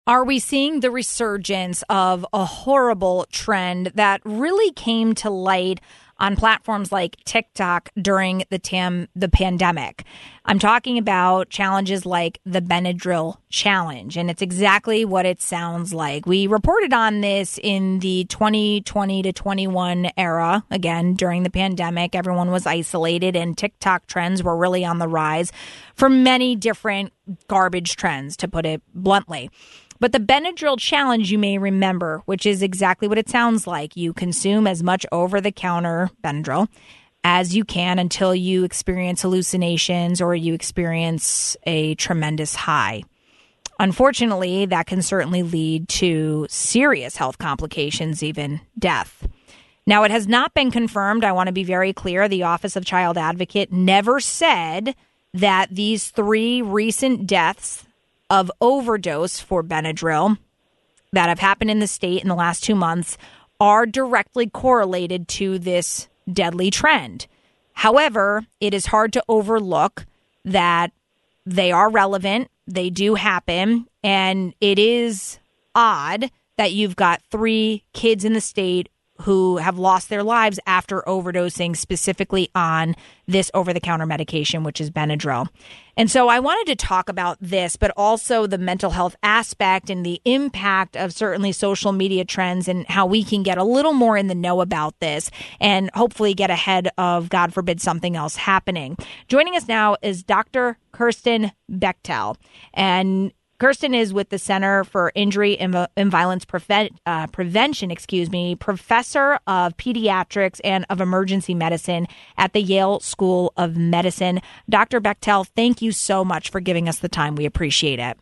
Are we seeing the resurgence of a horrible trend that really came to light on platforms like TikTok during the pandemic? I'm talking about challenges like the Benadryl challenge, and it's exactly what it sounds like. We reported on this in the 2020 to 21 era. Again, during the pandemic, everyone was isolated, and TikTok trends were really on the rise for many different garbage trends, to put it bluntly. But the Benadryl challenge, you may remember, which is exactly what it sounds like. You consume as much over-the-counter Benadryl as you can until you experience hallucinations or you experience a tremendous high. Unfortunately, that can certainly lead to serious health complications, even death. Now, it has not been confirmed. I want to be very clear. The Office of Child Advocate never said that these 3 recent deaths of overdose for Benadryl that have happened in the state in the last 2 months are directly correlated to this deadly trend. However, it is hard to overlook that they are relevant, they do happen, and it is odd that you've got 3 kids in the state who have lost their lives after overdosing specifically on this over-the-counter medication, which is Benadryl. And so I wanted to talk about this, but also the mental health aspect and the impact of certainly social media trends and how we can get a little more in the know about this and hopefully get ahead of, God forbid, something else happening. Joining us now is Dr. Kirsten Bechtel. And Kirsten is with the Center for Injury and Violence Prevention, professor of pediatrics and of emergency medicine at the Yale School of Medicine. Dr. Bechtel, thank you so much for giving us the time. We appreciate it.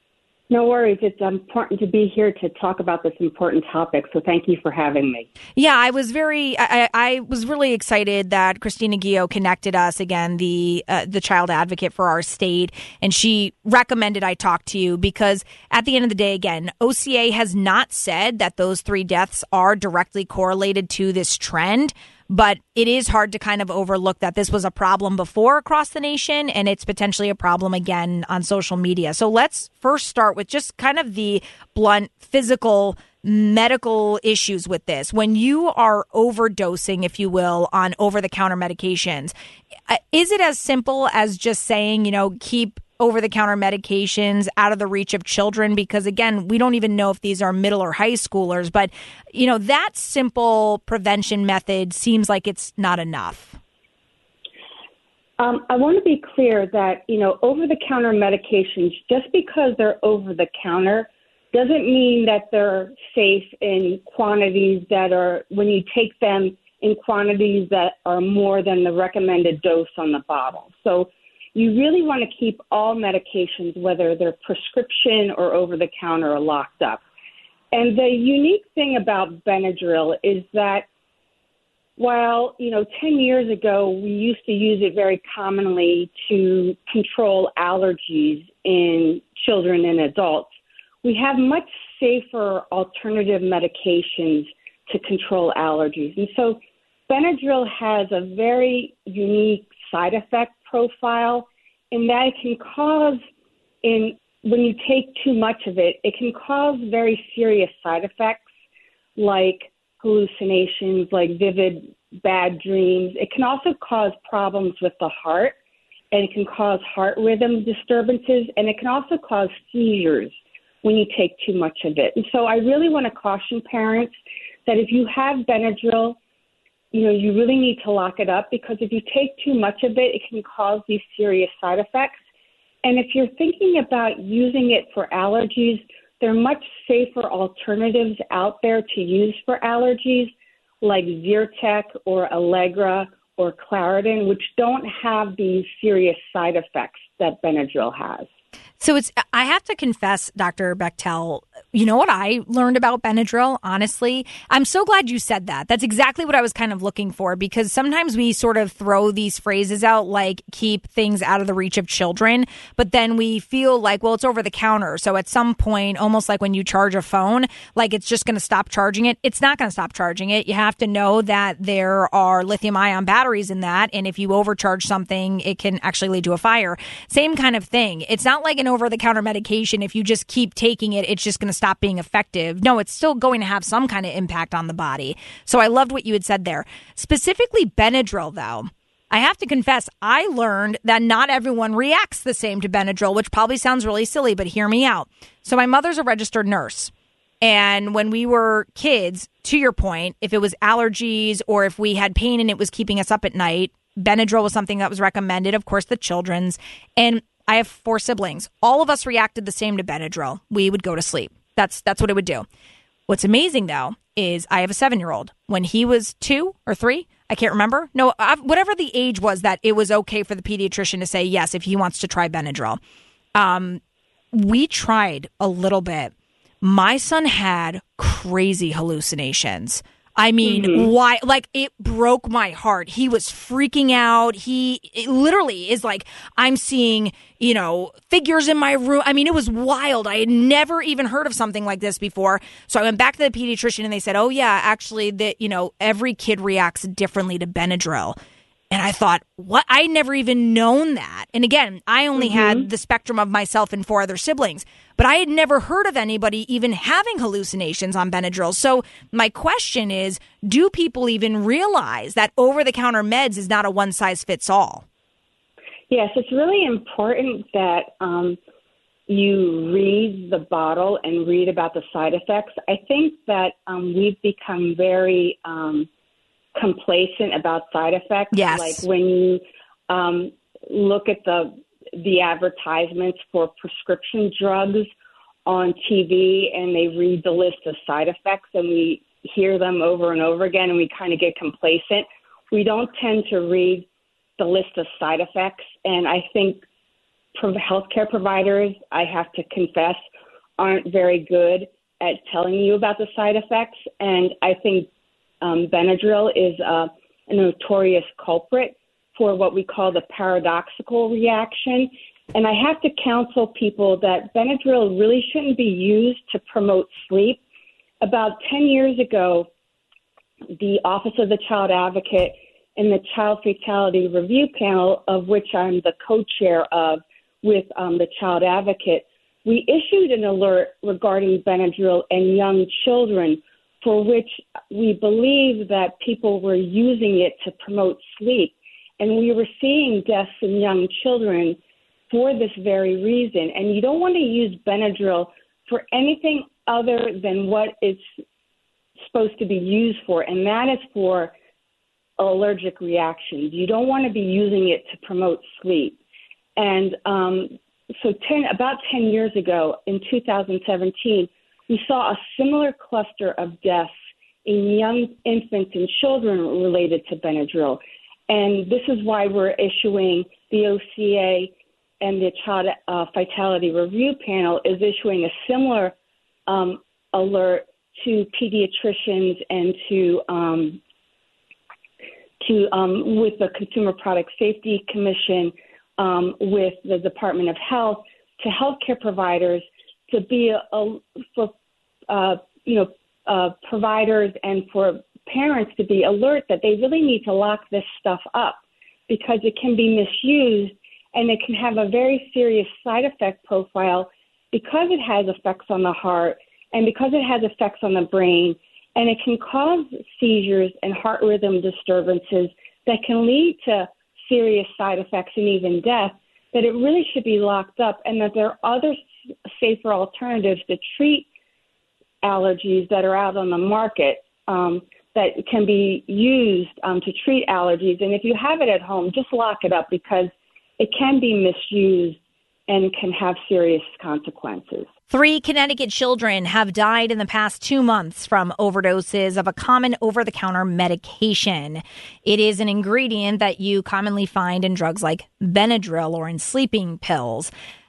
No worries. It's important to be here to talk about this important topic. So thank you for having me. Yeah, I was really excited that Christina Guillo connected us again, the child advocate for our state, and she recommended I talk to you because at the end of the day, again, OCA has not said that those 3 deaths are directly correlated to this trend. But it is hard to kind of overlook that this was a problem before across the nation, and it's potentially a problem again on social media. So let's first start with just kind of the blunt physical medical issues with this. When you are overdosing, if you will, on over-the-counter medications, is it as simple as just saying, keep over-the-counter medications out of the reach of children? Because, again, we don't even know if these are middle or high schoolers. But, that simple prevention method seems like it's not enough. I want to be clear that, over-the-counter medications, just because they're over-the-counter, doesn't mean that they're safe in quantities that are, when you take them in quantities that are more than the recommended dose on the bottle. So you really want to keep all medications, whether they're prescription or over-the-counter, locked up. And the unique thing about Benadryl is that while, 10 years ago, we used to use it very commonly to control allergies in children and adults, we have much safer alternative medications to control allergies. And so Benadryl has a very unique side effect profile in that it can cause, when you take too much of it, it can cause very serious side effects like hallucinations, like vivid bad dreams. It can also cause problems with the heart, and it can cause heart rhythm disturbances, and it can also cause seizures when you take too much of it. And so I really want to caution parents that if you have Benadryl, you really need to lock it up, because if you take too much of it, it can cause these serious side effects. And if you're thinking about using it for allergies, there are much safer alternatives out there to use for allergies, like Zyrtec or Allegra or Claritin, which don't have these serious side effects that Benadryl has. So I have to confess, Dr. Bechtel, You know what I learned about Benadryl, honestly? I'm so glad you said that. That's exactly what I was kind of looking for, because sometimes we sort of throw these phrases out like keep things out of the reach of children, but then we feel like, well, it's over the counter. So at some point, almost like when you charge a phone, like it's just going to stop charging it. It's not going to stop charging it. You have to know that there are lithium ion batteries in that. And if you overcharge something, it can actually lead to a fire. Same kind of thing. It's not like an over the counter medication. If you just keep taking it, it's just going to stop being effective. No, it's still going to have some kind of impact on the body. So I loved what you had said there. Specifically Benadryl, though, I have to confess, I learned that not everyone reacts the same to Benadryl, which probably sounds really silly, but hear me out. So my mother's a registered nurse. And when we were kids, to your point, if it was allergies or if we had pain and it was keeping us up at night, Benadryl was something that was recommended, of course, the children's. And I have 4 siblings. All of us reacted the same to Benadryl. We would go to sleep. That's what it would do. What's amazing, though, is I have a 7-year-old. When he was 2 or 3, I can't remember. No, whatever the age was that it was okay for the pediatrician to say yes if he wants to try Benadryl. We tried a little bit. My son had crazy hallucinations. I mean, why? Like, it broke my heart. He was freaking out. It literally is like, I'm seeing, figures in my room. I mean, it was wild. I had never even heard of something like this before. So I went back to the pediatrician and they said, oh yeah, actually every kid reacts differently to Benadryl. And I thought, what? I never even known that. And again, I only had the spectrum of myself and 4 other siblings, but I had never heard of anybody even having hallucinations on Benadryl. So my question is, do people even realize that over-the-counter meds is not a one-size-fits-all? Yes, it's really important that you read the bottle and read about the side effects. I think that we've become very complacent about side effects. Yes. Like when you look at the advertisements for prescription drugs on TV and they read the list of side effects and we hear them over and over again and we kind of get complacent. We don't tend to read the list of side effects. And I think healthcare providers, I have to confess, aren't very good at telling you about the side effects. And I think Benadryl is a notorious culprit for what we call the paradoxical reaction. And I have to counsel people that Benadryl really shouldn't be used to promote sleep. About 10 years ago, the Office of the Child Advocate and the Child Fatality Review Panel, of which I'm the co-chair of with the Child Advocate, we issued an alert regarding Benadryl and young children, for which we believe that people were using it to promote sleep. And we were seeing deaths in young children for this very reason. And you don't want to use Benadryl for anything other than what it's supposed to be used for, and that is for allergic reactions. You don't want to be using it to promote sleep. And about 10 years ago, in 2017, we saw a similar cluster of deaths in young infants and children related to Benadryl. And this is why we're issuing the OCA and the Child Fatality Review Panel is issuing a similar alert to pediatricians and with the Consumer Product Safety Commission, with the Department of Health, to healthcare providers to be providers and for parents to be alert that they really need to lock this stuff up because it can be misused and it can have a very serious side effect profile because it has effects on the heart and because it has effects on the brain, and it can cause seizures and heart rhythm disturbances that can lead to serious side effects and even death, that it really should be locked up, and that there are other safer alternatives to treat allergies that are out on the market that can be used to treat allergies. And if you have it at home, just lock it up because it can be misused and can have serious consequences. 3 Connecticut children have died in the past 2 months from overdoses of a common over-the-counter medication. It is an ingredient that you commonly find in drugs like Benadryl or in sleeping pills.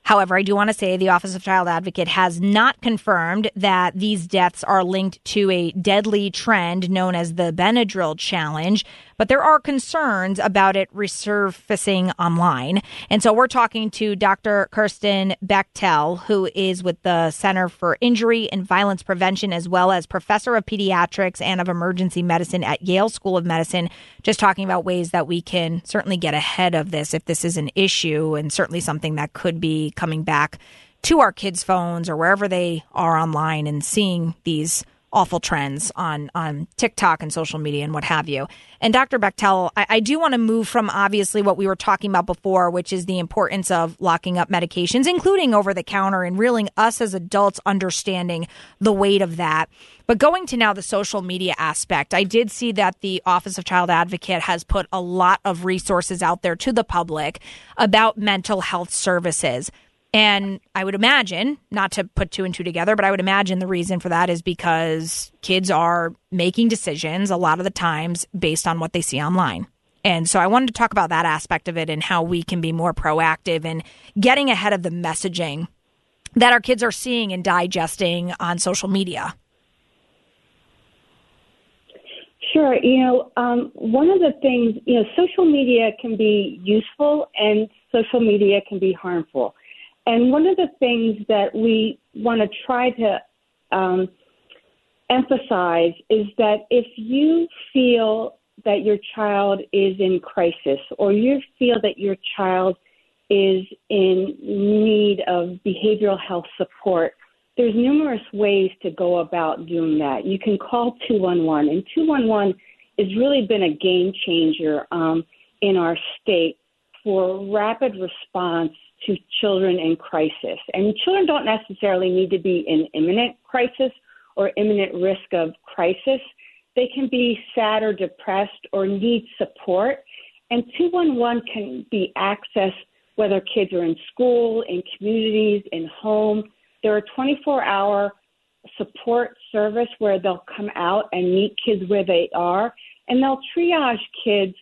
However, I do want to say the Office of Child Advocate has not confirmed that these deaths are linked to a deadly trend known as the Benadryl challenge, but there are concerns about it resurfacing online. And so we're talking to Dr. Kirsten Bechtel, who is with the Center for Injury and Violence Prevention, as well as professor of pediatrics and of emergency medicine at Yale School of Medicine, just talking about ways that we can certainly get ahead of this if this is an issue, and certainly something that could be coming back to our kids' phones or wherever they are online and seeing these awful trends on TikTok and social media and what have you. And Dr. Bechtel, I do want to move from obviously what we were talking about before, which is the importance of locking up medications, including over the counter, and really us as adults understanding the weight of that. But going to now the social media aspect, I did see that the Office of Child Advocate has put a lot of resources out there to the public about mental health services. And I would imagine, not to put two and two together, but I would imagine the reason for that is because kids are making decisions a lot of the times based on what they see online. And so I wanted to talk about that aspect of it and how we can be more proactive in getting ahead of the messaging that our kids are seeing and digesting on social media. Sure. One of the things, social media can be useful and social media can be harmful. And one of the things that we want to try to emphasize is that if you feel that your child is in crisis, or you feel that your child is in need of behavioral health support, there's numerous ways to go about doing that. You can call 211, and 211 has really been a game changer in our state for rapid response to children in crisis. And children don't necessarily need to be in imminent crisis or imminent risk of crisis. They can be sad or depressed or need support. And 211 can be accessed whether kids are in school, in communities, in home. They're a 24-hour support service where they'll come out and meet kids where they are, and they'll triage kids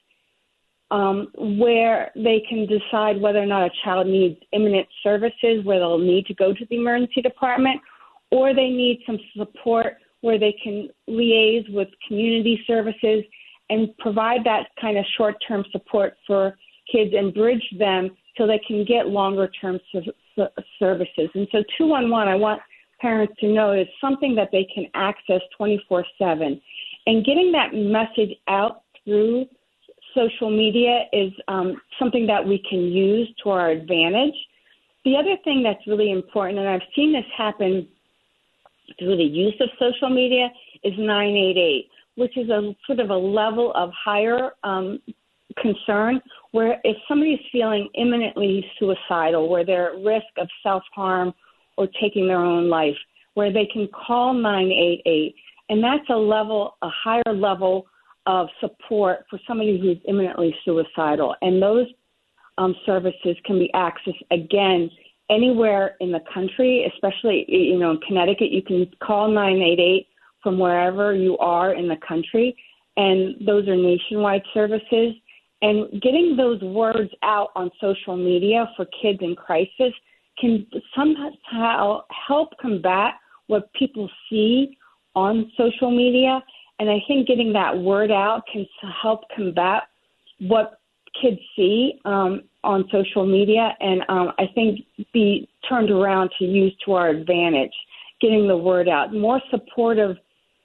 where they can decide whether or not a child needs imminent services, where they'll need to go to the emergency department, or they need some support where they can liaise with community services and provide that kind of short-term support for kids and bridge them so they can get longer-term services. And so 211, I want parents to know, is something that they can access 24/7. And getting that message out through social media is something that we can use to our advantage. The other thing that's really important, and I've seen this happen through the use of social media, is 988, which is a sort of a level of higher concern where if somebody's feeling imminently suicidal, where they're at risk of self-harm or taking their own life, where they can call 988. And that's a higher level of support for somebody who's imminently suicidal. And those services can be accessed, again, anywhere in the country, especially, in Connecticut. You can call 988 from wherever you are in the country, and those are nationwide services. And getting those words out on social media for kids in crisis can somehow help combat what people see on social media. And I think getting that word out can help combat what kids see on social media, and I think be turned around to use to our advantage, getting the word out. Being more supportive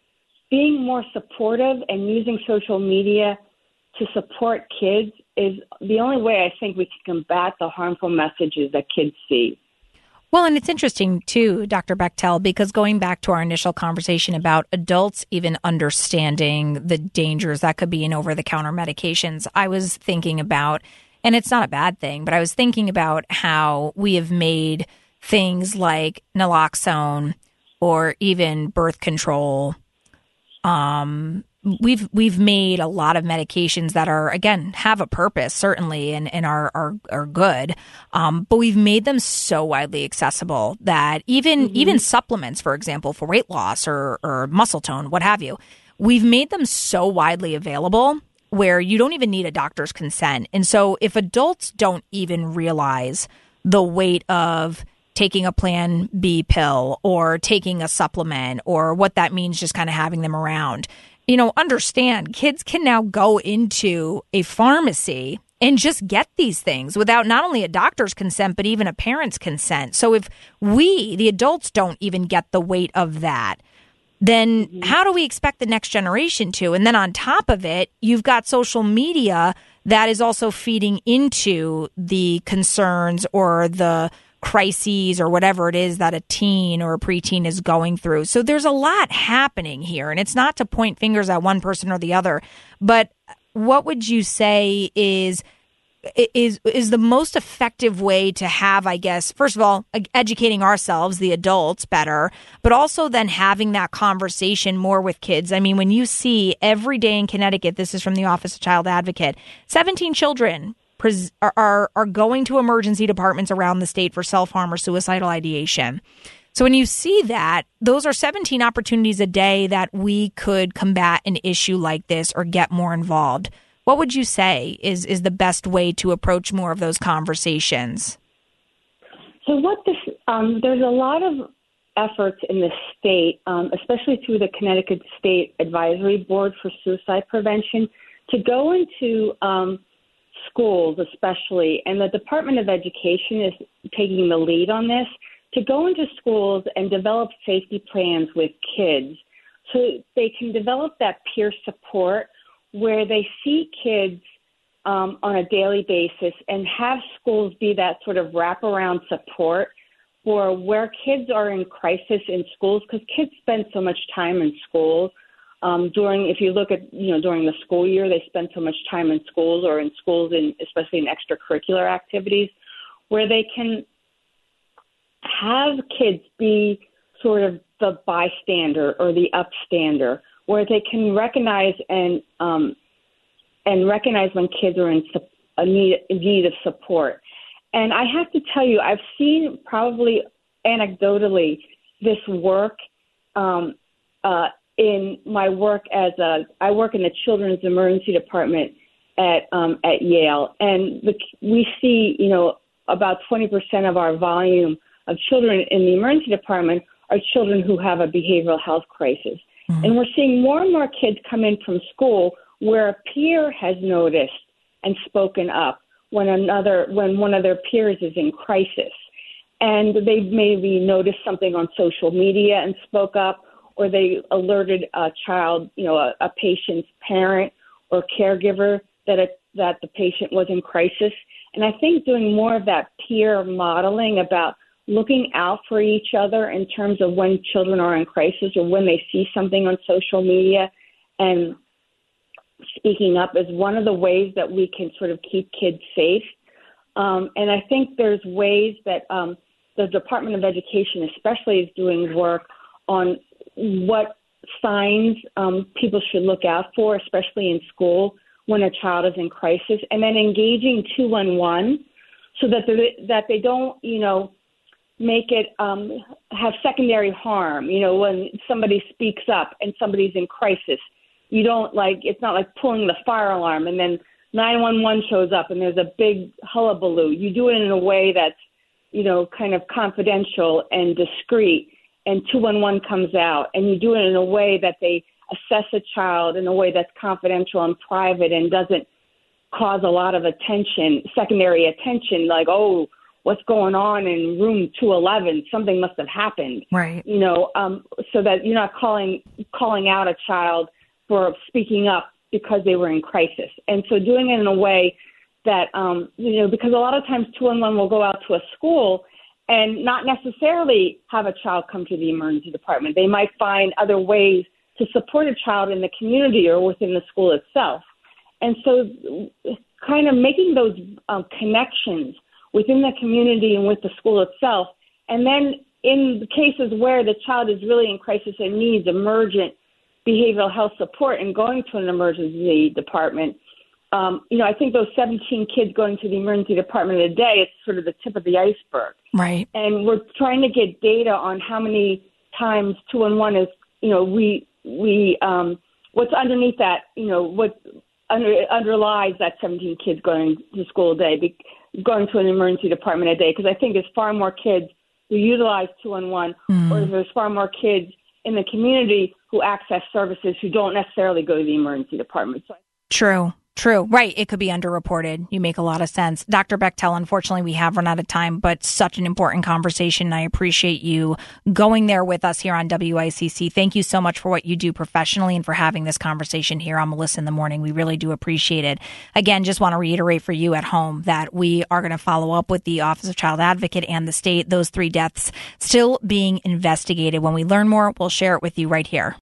and using social media to support kids is the only way I think we can combat the harmful messages that kids see. Well, and it's interesting, too, Dr. Bechtel, because going back to our initial conversation about adults even understanding the dangers that could be in over-the-counter medications, I was thinking about, and it's not a bad thing, but I was thinking about how we have made things like naloxone or even birth control. We've made a lot of medications that are, again, have a purpose, certainly, and are good. But we've made them so widely accessible that even supplements, for example, for weight loss or muscle tone, what have you, we've made them so widely available where you don't even need a doctor's consent. And so if adults don't even realize the weight of taking a Plan B pill or taking a supplement or what that means, just kind of having them around. Understand kids can now go into a pharmacy and just get these things without not only a doctor's consent, but even a parent's consent. So if we, the adults, don't even get the weight of that, then how do we expect the next generation to? And then on top of it, you've got social media that is also feeding into the concerns or the crises or whatever it is that a teen or a preteen is going through. So there's a lot happening here, and it's not to point fingers at one person or the other, but what would you say is the most effective way to have, I guess, first of all, educating ourselves, the adults, better, but also then having that conversation more with kids? I mean, when you see every day in Connecticut, this is from the Office of Child Advocate, 17 children are going to emergency departments around the state for self-harm or suicidal ideation. So when you see that, those are 17 opportunities a day that we could combat an issue like this or get more involved. What would you say is the best way to approach more of those conversations? So there's a lot of efforts in the state, especially through the Connecticut State Advisory Board for Suicide Prevention, to go into schools especially, and the Department of Education is taking the lead on this, to go into schools and develop safety plans with kids so they can develop that peer support where they see kids on a daily basis and have schools be that sort of wraparound support for where kids are in crisis in schools, because kids spend so much time in schools. If you look at, during the school year, they spend so much time in schools or in schools, especially in extracurricular activities, where they can have kids be sort of the bystander or the upstander, where they can recognize and recognize when kids are in need of support. And I have to tell you, I've seen, probably anecdotally, this work in my work I work in the Children's Emergency Department at Yale, and we see, about 20% of our volume of children in the emergency department are children who have a behavioral health crisis. Mm-hmm. And we're seeing more and more kids come in from school where a peer has noticed and spoken up when one of their peers is in crisis. And they maybe noticed something on social media and spoke up, or they alerted a child, a patient's parent or caregiver that the patient was in crisis. And I think doing more of that peer modeling about looking out for each other in terms of when children are in crisis or when they see something on social media and speaking up is one of the ways that we can sort of keep kids safe. And I think there's ways that the Department of Education especially is doing work on what signs people should look out for, especially in school when a child is in crisis, and then engaging 211 so that they don't, make it have secondary harm. When somebody speaks up and somebody's in crisis, you don't it's not like pulling the fire alarm and then 911 shows up and there's a big hullabaloo. You do it in a way that's, kind of confidential and discreet, and 211 comes out, and you do it in a way that they assess a child in a way that's confidential and private and doesn't cause a lot of attention, secondary attention, like, oh, what's going on in room 211? Something must have happened. Right. So that you're not calling out a child for speaking up because they were in crisis. And so doing it in a way that, because a lot of times 211 will go out to a school and not necessarily have a child come to the emergency department. They might find other ways to support a child in the community or within the school itself. And so kind of making those connections within the community and with the school itself. And then in the cases where the child is really in crisis and needs emergent behavioral health support and going to an emergency department, I think those 17 kids going to the emergency department a day is sort of the tip of the iceberg. Right. And we're trying to get data on how many times 211 is, what's underneath that, what underlies that 17 kids going to school a day. going to an emergency department a day, because I think there's far more kids who utilize 211, or there's far more kids in the community who access services who don't necessarily go to the emergency department. True. Right. It could be underreported. You make a lot of sense. Dr. Bechtel, unfortunately, we have run out of time, but such an important conversation. I appreciate you going there with us here on WICC. Thank you so much for what you do professionally and for having this conversation here on Melissa in the Morning. We really do appreciate it. Again, just want to reiterate for you at home that we are going to follow up with the Office of Child Advocate and the state. Those 3 deaths still being investigated. When we learn more, we'll share it with you right here.